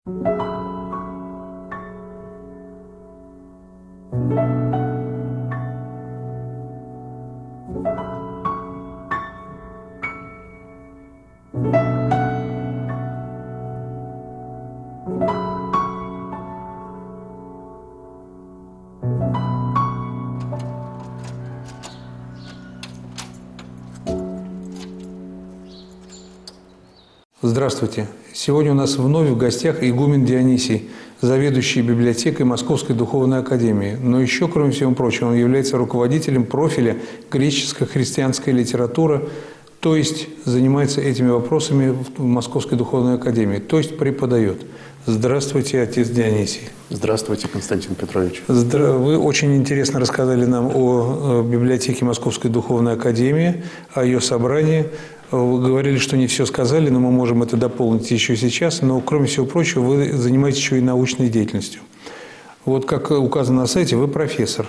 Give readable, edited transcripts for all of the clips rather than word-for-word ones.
Здравствуйте! Сегодня у нас вновь в гостях игумен Дионисий, заведующий библиотекой Московской Духовной Академии. Но еще, кроме всего прочего, он является руководителем профиля греческо-христианская литература, то есть занимается этими вопросами в Московской Духовной Академии, то есть преподает. Здравствуйте, отец Дионисий. Здравствуйте, Константин Петрович. Вы очень интересно рассказали нам о библиотеке Московской Духовной Академии, о ее собрании. Вы говорили, что не все сказали, но мы можем это дополнить еще сейчас. Но, кроме всего прочего, вы занимаетесь еще и научной деятельностью. Вот как указано на сайте, вы профессор.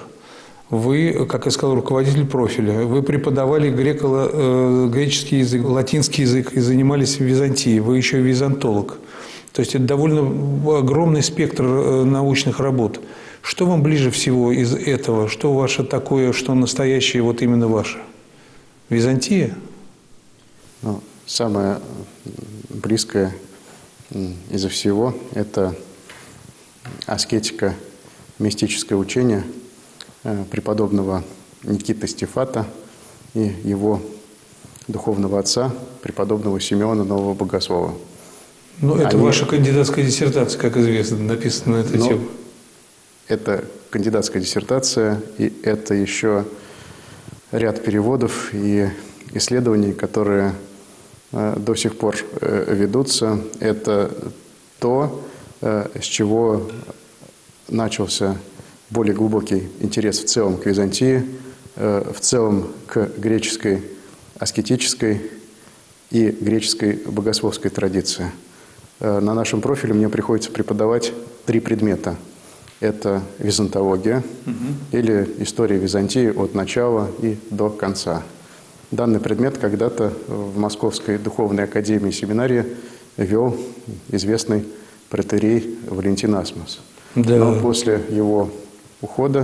Вы, как я сказал, руководитель профиля. Вы преподавали греческий язык, латинский язык и занимались в Византии. Вы еще и византолог. То есть это довольно огромный спектр научных работ. Что вам ближе всего из этого? Что ваше такое, что настоящее, вот именно ваше? Византия? Ну, самое близкое изо всего – это аскетика, мистическое учение преподобного Никиты Стефата и его духовного отца, преподобного Симеона Нового Богослова. Ну, это ваша кандидатская диссертация, как известно, написана на эту тему. Это кандидатская диссертация, и это еще ряд переводов и исследований, которые до сих пор ведутся. Это то, с чего начался более глубокий интерес в целом к Византии, в целом к греческой аскетической и греческой богословской традиции. На нашем профиле мне приходится преподавать 3 предмета. Это византология или история Византии от начала и до конца. Данный предмет когда-то в Московской Духовной Академии семинарии вел известный протоиерей Валентин Асмус. Да. Но после его ухода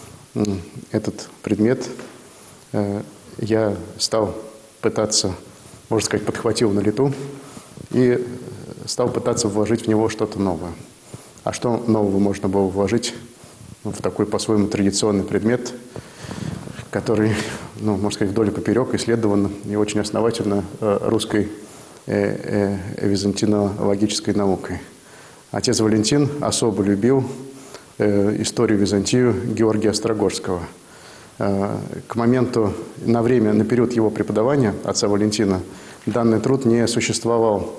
этот предмет я стал пытаться, можно сказать, подхватил на лету и стал пытаться вложить в него что-то новое. А что нового можно было вложить в такой по-своему традиционный предмет, который, можно сказать, вдоль и поперек исследован и очень основательно русской византинологической наукой. Отец Валентин особо любил историю Византии Георгия Острогожского. К моменту, на период его преподавания, отца Валентина, данный труд не существовал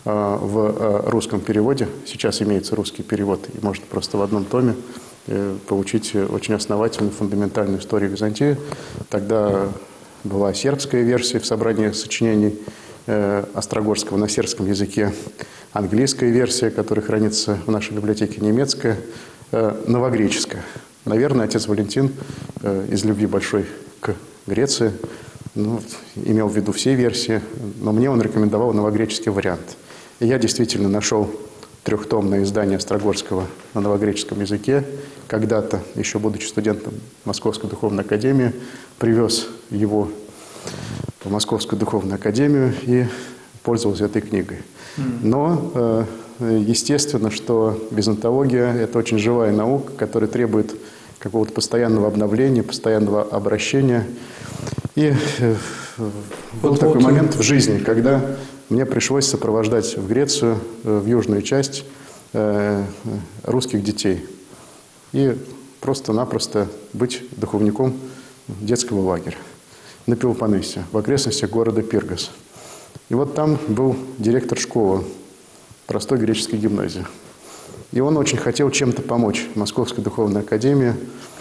в русском переводе. Сейчас имеется русский перевод, и можно просто в одном томе получить очень основательную, фундаментальную историю Византии. Тогда была сербская версия в собрании сочинений Острогожского на сербском языке, английская версия, которая хранится в нашей библиотеке, немецкая, новогреческая. Наверное, отец Валентин из любви большой к Греции имел в виду все версии, но мне он рекомендовал новогреческий вариант. И я действительно нашел 3-томное издание Острогожского на новогреческом языке. Когда-то, еще будучи студентом Московской Духовной Академии, привез его в Московскую Духовную Академию и пользовался этой книгой. Но, естественно, что византология – это очень живая наука, которая требует какого-то постоянного обновления, постоянного обращения. И был такой момент в жизни, когда мне пришлось сопровождать в Грецию, в южную часть, русских детей. И просто-напросто быть духовником детского лагеря на Пелопоннесе, в окрестностях города Пиргос. И вот там был директор школы, простой греческой гимназии. И он очень хотел чем-то помочь Московской Духовной Академии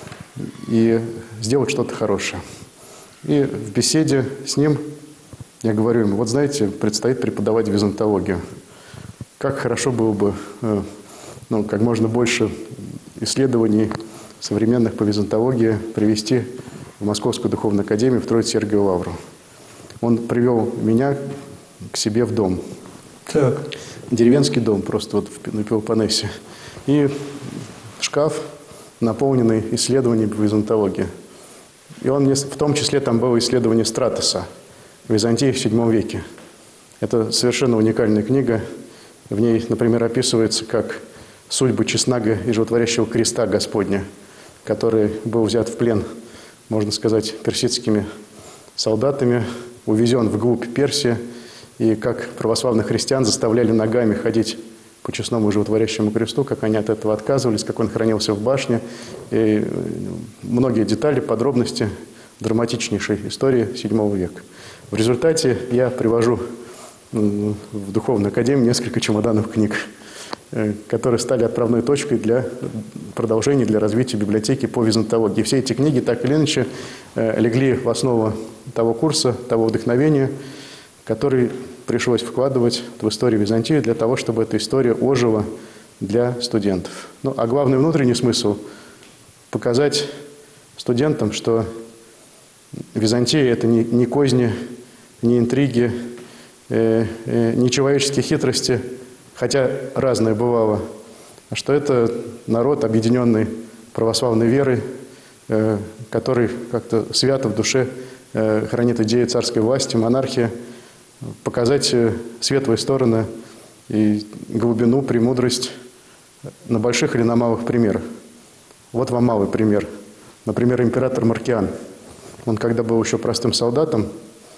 и сделать что-то хорошее. И в беседе с ним я говорю ему: вот знаете, предстоит преподавать византологию. Как хорошо было бы как можно больше исследований современных по византологии привести в Московскую Духовную Академию в Троице-Сергиеву Лавру. Он привел меня к себе в дом. Так. деревенский дом просто вот на Пелопоннесе. И шкаф, наполненный исследованиями византологии. И он, в том числе, там было исследование Стратоса в Византии в VII веке. Это совершенно уникальная книга. В ней, например, описывается, как судьбы честнага и животворящего креста Господня, который был взят в плен, можно сказать, персидскими солдатами, увезен вглубь Персии, и как православных христиан заставляли ногами ходить по честному и животворящему кресту, как они от этого отказывались, как он хранился в башне. И многие детали, подробности драматичнейшей истории VII века. В результате я привожу в Духовную Академию несколько чемоданов книг, которые стали отправной точкой для продолжения, для развития библиотеки по византологии. Все эти книги так или иначе легли в основу того курса, того вдохновения, который пришлось вкладывать в историю Византии для того, чтобы эта история ожила для студентов. Ну, а главный внутренний смысл – показать студентам, что Византия – это не козни, не интриги, не человеческие хитрости, хотя разное бывало, а что это народ, объединенный православной верой, который как-то свято в душе хранит идеи царской власти, монархии, показать светлые стороны и глубину, премудрость на больших или на малых примерах. Вот вам малый пример. Например, император Маркиан. Он, когда был еще простым солдатом,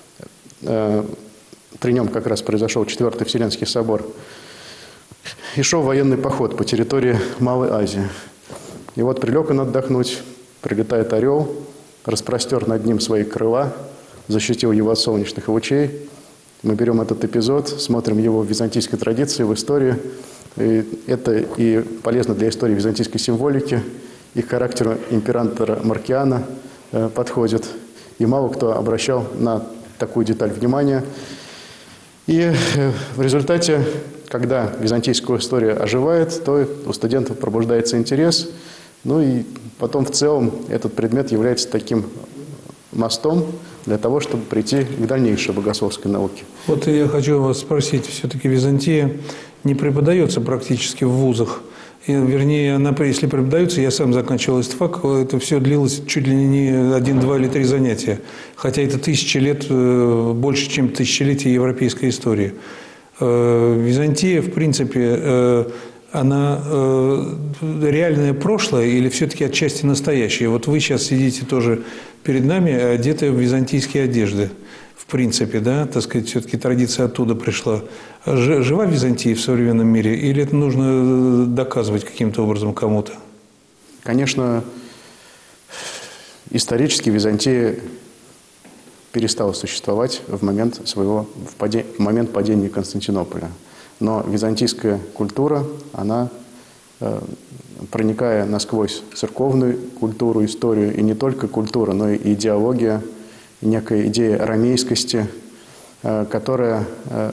при нем как раз произошел Четвертый Вселенский собор, и шел военный поход по территории Малой Азии. И вот прилег он отдохнуть, прилетает орел, распростер над ним свои крыла, защитил его от солнечных лучей. Мы берем этот эпизод, смотрим его в византийской традиции, в истории. И это и полезно для истории византийской символики, и к характеру императора Маркиана подходит. И мало кто обращал на такую деталь внимания. И в результате, когда византийская история оживает, то у студентов пробуждается интерес. Ну и потом в целом этот предмет является таким мостом для того, чтобы прийти к дальнейшей богословской науке. Вот я хочу вас спросить, все-таки Византия не преподается практически в вузах. И, вернее, она, если преподается, я сам заканчивал истфак, это все длилось чуть ли не 1, 2 или 3 занятия. Хотя это 1000 лет, больше, чем тысячелетие европейской истории. Византия, в принципе, она реальное прошлое или все-таки отчасти настоящее? Вот вы сейчас сидите тоже перед нами, одетые в византийские одежды. В принципе, да, так сказать, все-таки традиция оттуда пришла. Жива Византия в современном мире или это нужно доказывать каким-то образом кому-то? Конечно, исторически Византия перестала существовать в момент падения Константинополя. Но византийская культура, она, проникая насквозь церковную культуру, историю, и не только культура, но и идеология, некая идея ромейскости, которая,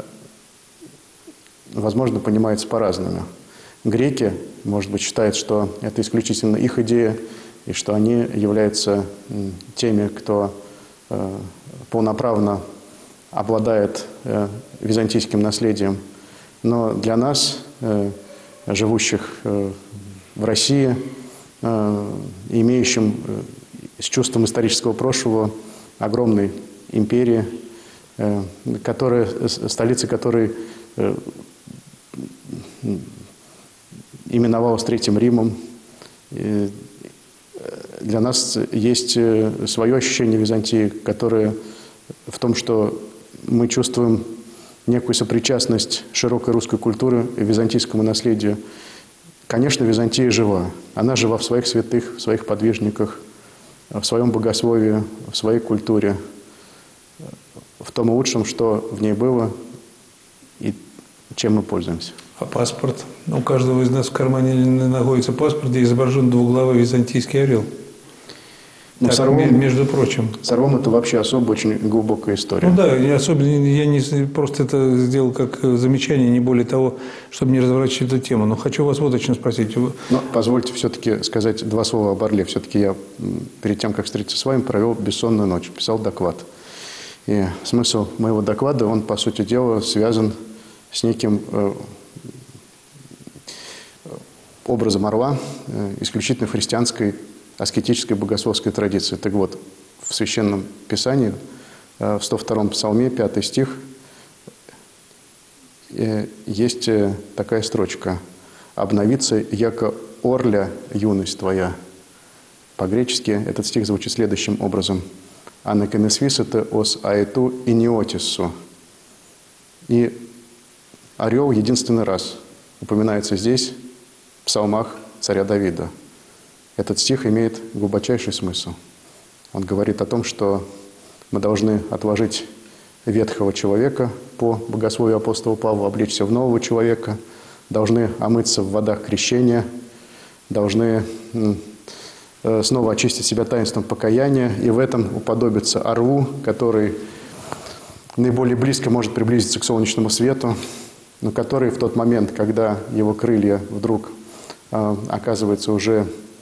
возможно, понимается по-разному. Греки, может быть, считают, что это исключительно их идея, и что они являются теми, кто полноправно обладает византийским наследием. Но для нас, живущих в России, имеющим с чувством исторического прошлого огромной империи, столица которой именовалась Третьим Римом, для нас есть свое ощущение Византии, которое в том, что мы чувствуем некую сопричастность широкой русской культуры и византийскому наследию. Конечно, Византия жива. Она жива в своих святых, в своих подвижниках, в своем богословии, в своей культуре, в том лучшем, что в ней было и чем мы пользуемся. А паспорт? У каждого из нас в кармане находится паспорт, где изображен двуглавый византийский орел. Ну, так, между прочим. С орлом это вообще особо очень глубокая история. Ну да, я не просто это сделал как замечание, не более того, чтобы не разворачивать эту тему. Но хочу вас вот о чем спросить. Но позвольте все-таки сказать 2 слова об орле. Все-таки я перед тем, как встретиться с вами, провел бессонную ночь, писал доклад. И смысл моего доклада, он, по сути дела, связан с неким образом орла исключительно в христианской аскетической богословской традиции. Так вот, в Священном Писании, в 102-м псалме, 5 стих, есть такая строчка: «Обновится, яко орля юность твоя». По-гречески этот стих звучит следующим образом: «Анакенесвисете ос аэту иниотису». И орел единственный раз упоминается здесь, в псалмах царя Давида. Этот стих имеет глубочайший смысл. Он говорит о том, что мы должны отложить ветхого человека по богословию апостола Павла, облечься в нового человека, должны омыться в водах крещения, должны снова очистить себя таинством покаяния и в этом уподобиться орлу, который наиболее близко может приблизиться к солнечному свету, но который в тот момент, когда его крылья вдруг оказываются уже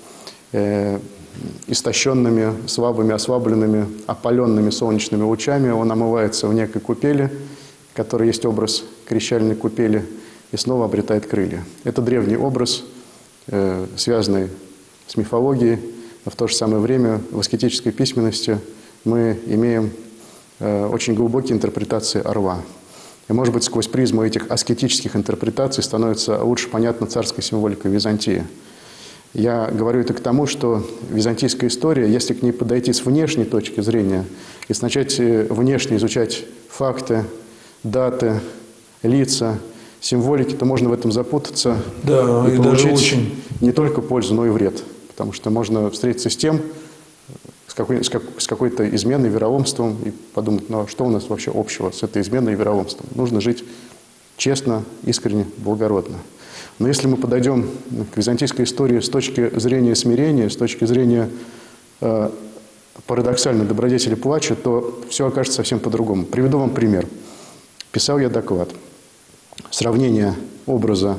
истощенными, слабыми, ослабленными, опаленными солнечными лучами, он омывается в некой купели, которая есть образ крещальной купели, и снова обретает крылья. Это древний образ, связанный с мифологией, но в то же самое время в аскетической письменности мы имеем очень глубокие интерпретации орла. И, может быть, сквозь призму этих аскетических интерпретаций становится лучше понятна царская символика Византии. Я говорю это к тому, что византийская история, если к ней подойти с внешней точки зрения и начать внешне изучать факты, даты, лица, символики, то можно в этом запутаться, да, и получить даже очень не только пользу, но и вред. Потому что можно встретиться с тем, с какой-то изменой, вероломством, и подумать, ну а что у нас вообще общего с этой изменой и вероломством? Нужно жить честно, искренне, благородно. Но если мы подойдем к византийской истории с точки зрения смирения, с точки зрения парадоксальной добродетели плача, то все окажется совсем по-другому. Приведу вам пример. Писал я доклад. Сравнение образа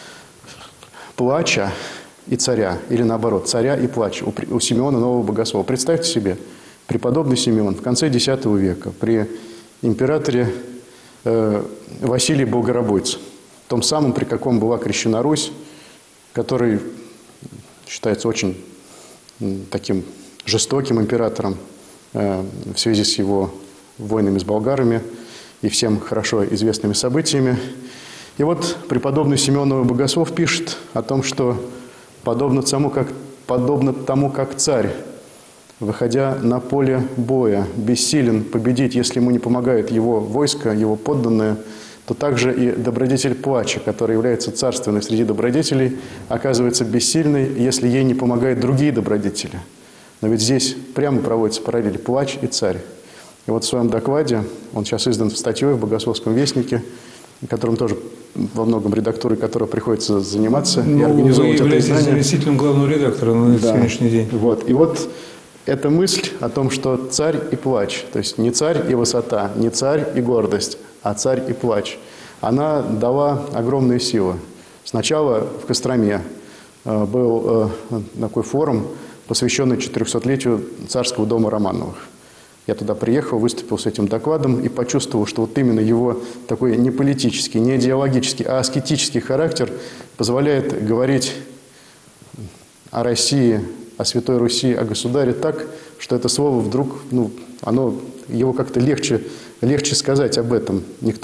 плача и царя, или наоборот, царя и плача у Симеона Нового Богослова. Представьте себе, преподобный Симеон в конце X века при императоре Василии Богоробойце, том самом, при каком была крещена Русь, который считается очень таким жестоким императором в связи с его войнами с болгарами и всем хорошо известными событиями. И вот преподобный Симеон Новый Богослов пишет о том, что подобно тому, как царь, выходя на поле боя, бессилен победить, если ему не помогает его войско, его подданные, то также и добродетель плача, которая является царственной среди добродетелей, оказывается бессильной, если ей не помогают другие добродетели. Но ведь здесь прямо проводится параллель плач и царь. И вот в своем докладе, он сейчас издан статьей в Богословском вестнике, которым тоже во многом редактурой которого приходится заниматься и организовывать это издание. Вы являетесь заместителем главного редактора на сегодняшний день. Вот. И вот эта мысль о том, что царь и плач, то есть не царь и высота, не царь и гордость, а царь и плач, она дала огромные силы. Сначала в Костроме был такой форум, посвященный 400-летию царского дома Романовых. Я туда приехал, выступил с этим докладом и почувствовал, что вот именно его такой не политический, не идеологический, а аскетический характер позволяет говорить о России, о Святой Руси, о государе так, что это слово вдруг, его как-то легче сказать об этом.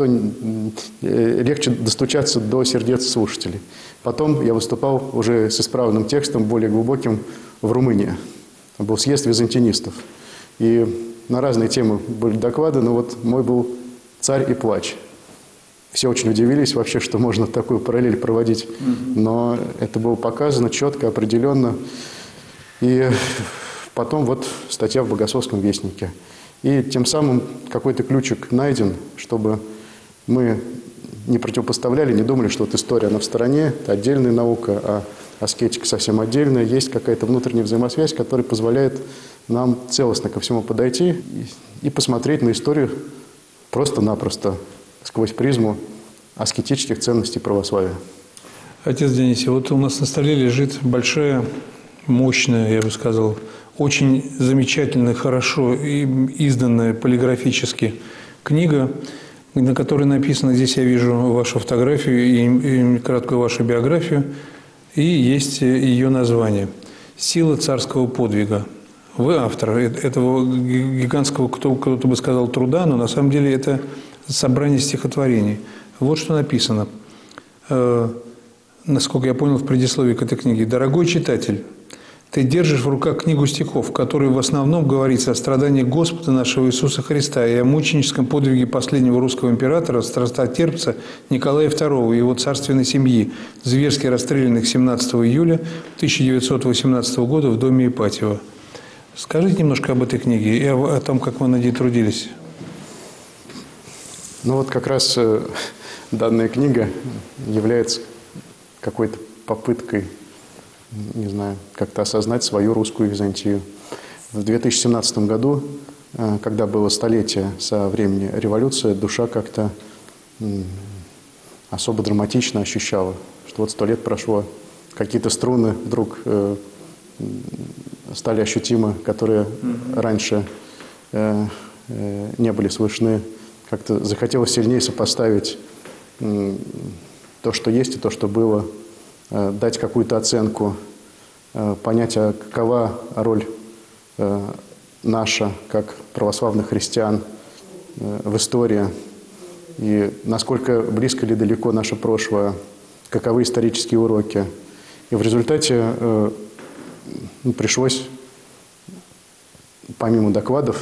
Легче достучаться до сердец слушателей. Потом я выступал уже с исправленным текстом, более глубоким, в Румынии. Там был съезд византинистов. И на разные темы были доклады, но вот мой был «Царь и плач». Все очень удивились вообще, что можно такую параллель проводить. Но это было показано четко, определенно. И потом вот статья в Богословском вестнике. И тем самым какой-то ключик найден, чтобы мы не противопоставляли, не думали, что вот история, она в стороне, это отдельная наука, а аскетика совсем отдельная. Есть какая-то внутренняя взаимосвязь, которая позволяет нам целостно ко всему подойти и посмотреть на историю просто-напросто сквозь призму аскетических ценностей православия. Отец Дионисий, вот у нас на столе лежит большая, мощная, я бы сказал, очень замечательная, хорошо изданная полиграфически книга, на которой написано, здесь я вижу вашу фотографию и краткую вашу биографию. и есть ее название «Сила царского подвига». Вы автор этого гигантского, кто-то бы сказал, труда, но на самом деле это собрание стихотворений. Вот что написано, насколько я понял в предисловии к этой книге. «Дорогой читатель, ты держишь в руках книгу стихов, в которой в основном говорится о страдании Господа нашего Иисуса Христа и о мученическом подвиге последнего русского императора, страстотерпца Николая II и его царственной семьи, зверски расстрелянных 17 июля 1918 года в доме Ипатьева». Скажите немножко об этой книге и о том, как вы над ней трудились. Ну вот как раз данная книга является какой-то попыткой, не знаю, как-то осознать свою русскую Византию. В 2017 году, когда было столетие со времени революции, душа как-то особо драматично ощущала, что вот 100 лет прошло, какие-то струны вдруг стали ощутимы, которые раньше не были слышны. Как-то захотелось сильнее сопоставить то, что есть, и то, что было, дать какую-то оценку, понять, а какова роль наша, как православных христиан, в истории, и насколько близко или далеко наше прошлое, каковы исторические уроки. И в результате пришлось, помимо докладов,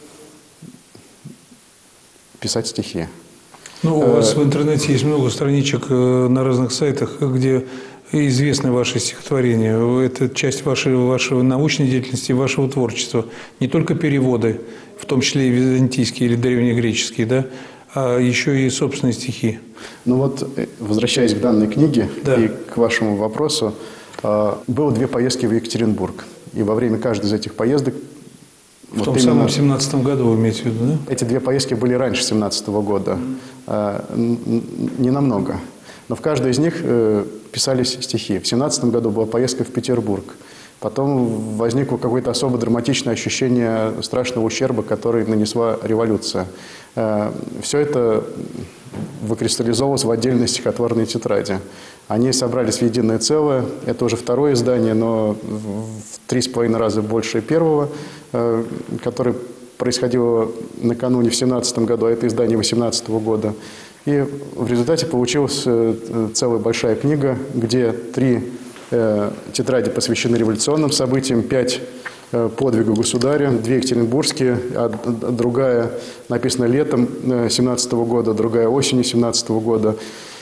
писать стихи. Ну, у вас в интернете есть много страничек на разных сайтах, где известны ваши стихотворения. Это часть вашей научной деятельности, вашего творчества. Не только переводы, в том числе и византийские или древнегреческие, да, а еще и собственные стихи. Ну вот, возвращаясь к данной книге, да, и к вашему вопросу, было 2 поездки в Екатеринбург. И во время каждой из этих поездок... В том самом 17-м году вы имеете в виду, да? Эти 2 поездки были раньше 17-го года. Не намного. Но в каждой из них писались стихи. В 17-м году была поездка в Петербург. Потом возникло какое-то особо драматичное ощущение страшного ущерба, который нанесла революция. Все это выкристаллизовалось в отдельной стихотворной тетради. Они собрались в единое целое. Это уже 2-е издание, но в 3,5 раза больше первого, которое происходило накануне в 17 году, а это издание 18 года. И в результате получилась целая большая книга, где 3 тетради посвящены революционным событиям, 5 подвигу государя, 2 екатеринбургские, а другая написана летом 17 года, другая осенью 17 года.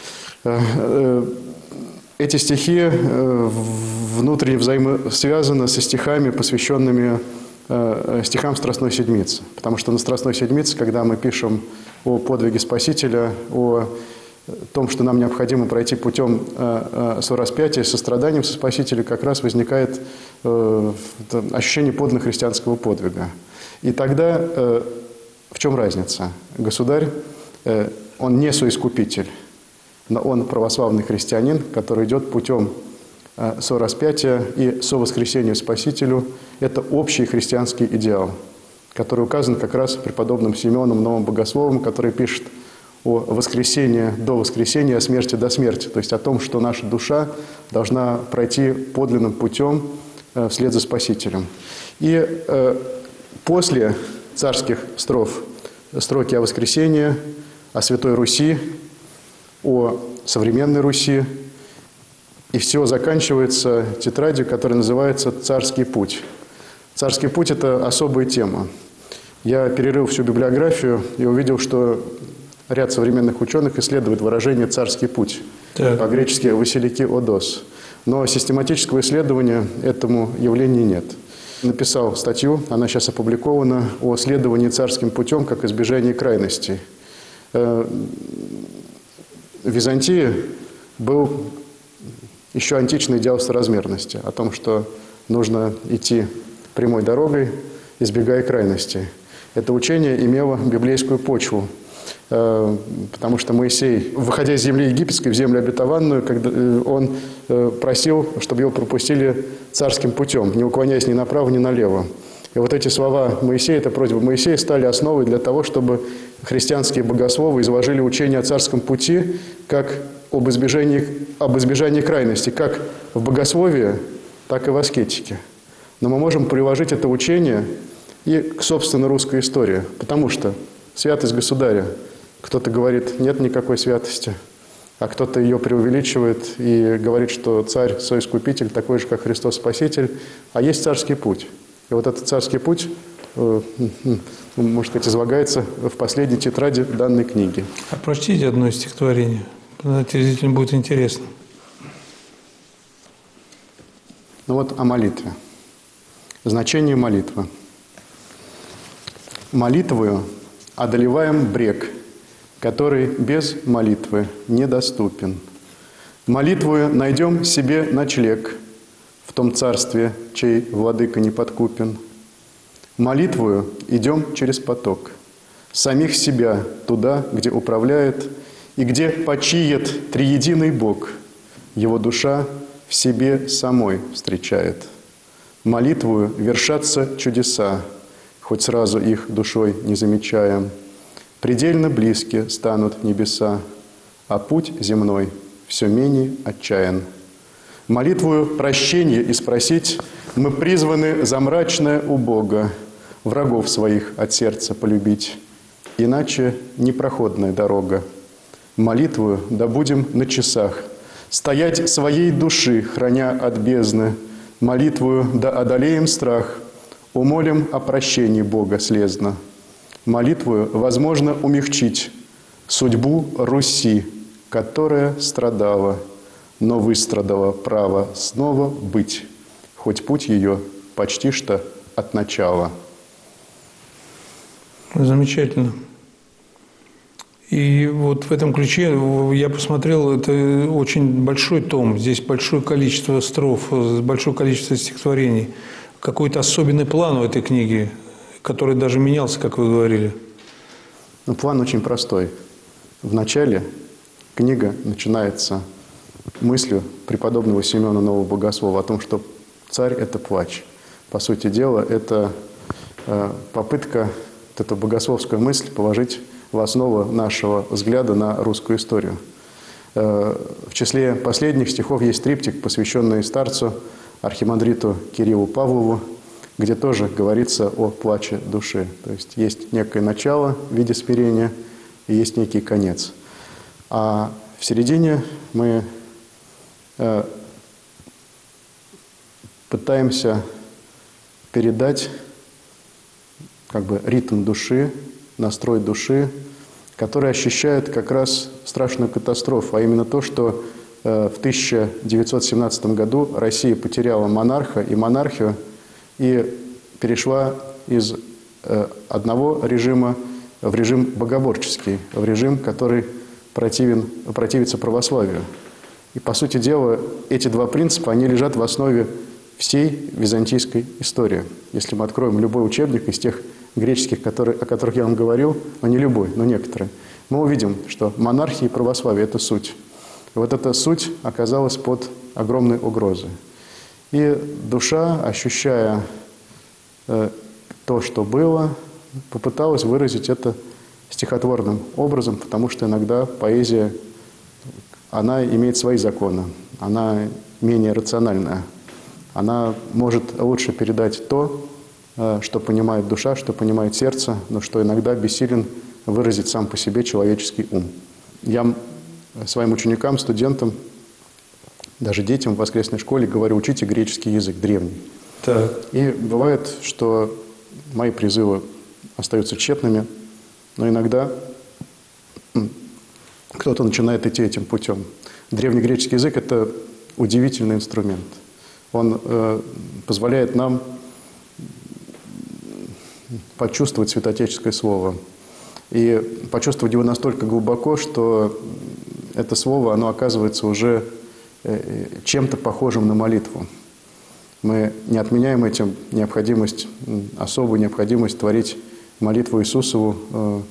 Эти стихи внутренне взаимосвязаны со стихами, посвященными стихам Страстной Седмицы. Потому что на Страстной Седмице, когда мы пишем о подвиге Спасителя, о том, что нам необходимо пройти путем сораспятия, состраданием со Спасителем, как раз возникает ощущение подлинно христианского подвига. И тогда в чем разница? Государь, он не соискупитель, но он православный христианин, который идет путем сораспятия и совоскресения Спасителю. Это общий христианский идеал, который указан как раз преподобным Симеоном Новым Богословом, который пишет о воскресении до воскресения, о смерти до смерти. То есть о том, что наша душа должна пройти подлинным путем вслед за Спасителем. И после царских строф строки о воскресении, о Святой Руси, о современной Руси. И все заканчивается тетрадью, которая называется «Царский путь». «Царский путь» – это особая тема. Я перерыл всю библиографию и увидел, что ряд современных ученых исследует выражение «царский путь», по-гречески «василики одос». Но систематического исследования этому явлению нет. Написал статью, она сейчас опубликована, о следовании царским путем как избежание крайностей. В Византии был еще античный идеал соразмерности, о том, что нужно идти прямой дорогой, избегая крайностей. Это учение имело библейскую почву, потому что Моисей, выходя из земли египетской в землю обетованную, когда он просил, чтобы его пропустили царским путем, не уклоняясь ни направо, ни налево. И вот эти слова Моисея, эта просьба Моисея, стали основой для того, чтобы христианские богословы изложили учение о царском пути как об избежании крайности как в богословии, так и в аскетике. Но мы можем приложить это учение и к собственной русской истории, потому что святость государя, кто-то говорит, нет никакой святости, а кто-то ее преувеличивает и говорит, что царь, свой искупитель, такой же, как Христос Спаситель, а есть царский путь. И вот этот царский путь, можно сказать, излагается в последней тетради данной книги. А прочтите одно стихотворение, телезрителям будет интересно. Ну вот о молитве. Значение молитвы. Молитвою одолеваем брег, который без молитвы недоступен. Молитвою найдем себе ночлег в том царстве, чей владыка не подкупен. Молитвою идем через поток, самих себя туда, где управляет и где почиет триединый Бог, его душа в себе самой встречает. Молитвою вершатся чудеса, хоть сразу их душой не замечаем. Предельно близки станут небеса, а путь земной все менее отчаян. Молитвою прощения и спросить мы призваны за мрачное у Бога врагов своих от сердца полюбить, иначе непроходная дорога. Молитвою да будем на часах стоять своей души, храня от бездны. Молитвою да одолеем страх, умолим о прощении Бога слезно. Молитвою возможно умягчить судьбу Руси, которая страдала, но выстрадала право снова быть, хоть путь ее почти что от начала. Замечательно. И вот в этом ключе я посмотрел, это очень большой том, здесь большое количество строф, большое количество стихотворений. Какой-то особенный план у этой книги, который даже менялся, как вы говорили. Ну, план очень простой. В начале книга начинается мыслью преподобного Симеона Нового Богослова о том, что царь – это плач. По сути дела, это попытка эту богословскую мысль положить в основу нашего взгляда на русскую историю. В числе последних стихов есть триптих, посвященный старцу, архимандриту Кириллу Павлову, где тоже говорится о плаче души. То есть есть некое начало в виде смирения и есть некий конец. А в середине мы пытаемся передать как бы ритм души, настрой души, который ощущает как раз страшную катастрофу, а именно то, что в 1917 году Россия потеряла монарха и монархию и перешла из одного режима в режим богоборческий, в режим, который противится православию. И, по сути дела, эти два принципа, они лежат в основе всей византийской истории. Если мы откроем любой учебник из тех греческих, о которых я вам говорил, но не любой, но некоторые, мы увидим, что монархия и православие – это суть. И вот эта суть оказалась под огромной угрозой. И душа, ощущая то, что было, попыталась выразить это стихотворным образом, потому что иногда поэзия, она имеет свои законы, она менее рациональная. Она может лучше передать то, что понимает душа, что понимает сердце, но что иногда бессилен выразить сам по себе человеческий ум. Я своим ученикам, студентам, даже детям в воскресной школе говорю: учите греческий язык, древний. Так. И бывает, что мои призывы остаются тщетными, но иногда кто-то начинает идти этим путем. Древнегреческий язык – это удивительный инструмент. Он позволяет нам почувствовать святоотеческое слово. И почувствовать его настолько глубоко, что это слово, оно оказывается уже чем-то похожим на молитву. Мы не отменяем этим особую необходимость творить молитву Иисусову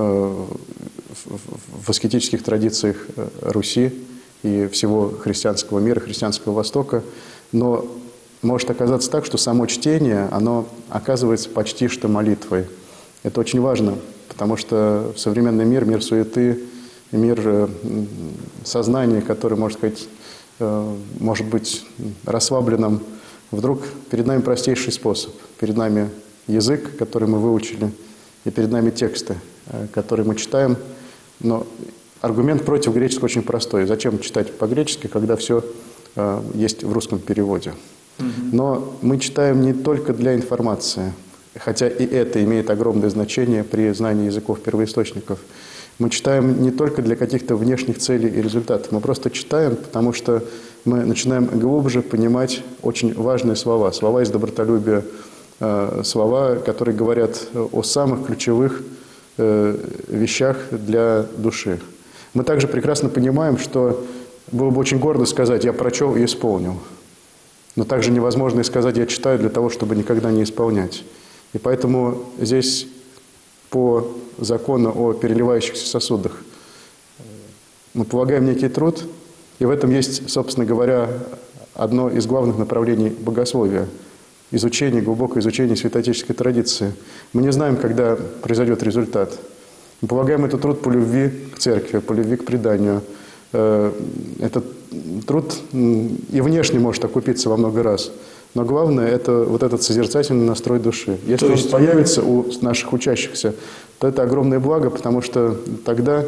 в аскетических традициях Руси и всего христианского мира, христианского Востока. Но может оказаться так, что само чтение, оно оказывается почти что молитвой. Это очень важно, потому что в современный мир, мир суеты, мир сознания, который, можно сказать, может быть расслабленным. Вдруг перед нами простейший способ. Перед нами язык, который мы выучили, и перед нами тексты, которые мы читаем. Но аргумент против греческого очень простой. Зачем читать по-гречески, когда все есть в русском переводе? Но мы читаем не только для информации, хотя и это имеет огромное значение при знании языков первоисточников. Мы читаем не только для каких-то внешних целей и результатов. Мы просто читаем, потому что мы начинаем глубже понимать очень важные слова. Слова из добротолюбия, слова, которые говорят о самых ключевых вещах для души. Мы также прекрасно понимаем, что было бы очень гордо сказать «я прочел и исполнил». Но также невозможно и сказать «я читаю для того, чтобы никогда не исполнять». И поэтому здесь по закону о переливающихся сосудах мы полагаем некий труд, и в этом есть, собственно говоря, одно из главных направлений богословия – изучение, глубокое изучение святоотеческой традиции. Мы не знаем, когда произойдет результат. Мы полагаем этот труд по любви к церкви, по любви к преданию. Этот труд и внешне может окупиться во много раз. Но главное – это вот этот созерцательный настрой души. Если он появится у наших учащихся, то это огромное благо, потому что тогда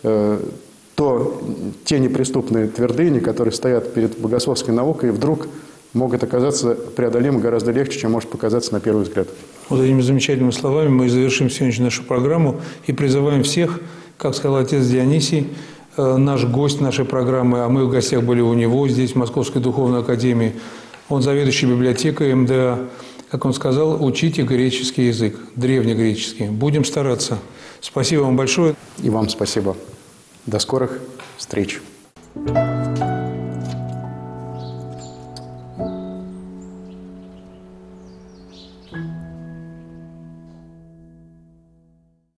те неприступные твердыни, которые стоят перед богословской наукой, вдруг могут оказаться преодолимы гораздо легче, чем может показаться на первый взгляд. Вот этими замечательными словами мы завершим сегодняшнюю нашу программу и призываем всех, как сказал отец Дионисий, наш гость нашей программы, а мы в гостях были у него здесь, в Московской Духовной Академии. Он заведующий библиотекой МДА. Как он сказал, учите греческий язык, древнегреческий. Будем стараться. Спасибо вам большое. И вам спасибо. До скорых встреч.